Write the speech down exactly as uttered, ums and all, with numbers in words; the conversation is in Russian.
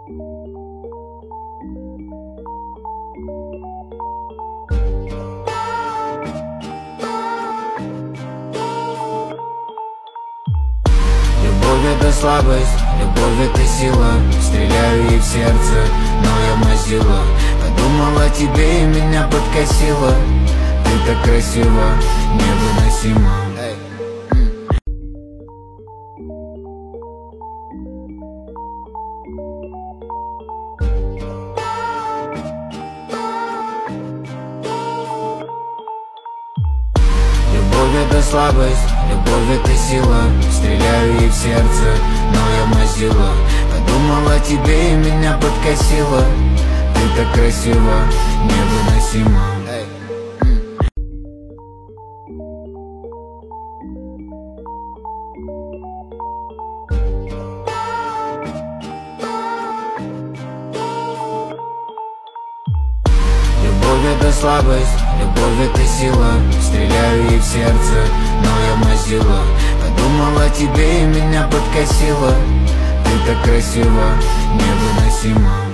Любовь — это слабость, любовь — это сила. Стреляю ей в сердце, но я мазила. Подумала о тебе и меня подкосила. Ты так красива, невыносима. Любовь — это слабость, любовь — это сила. Стреляю ей в сердце, но я мазила. Подумала о тебе и меня подкосила. Ты так красива, невыносима. Любовь — это слабость, любовь — это сила. Стреляю ей в сердце, но я мазила. Подумала о тебе и меня подкосила. Ты так красива, невыносима.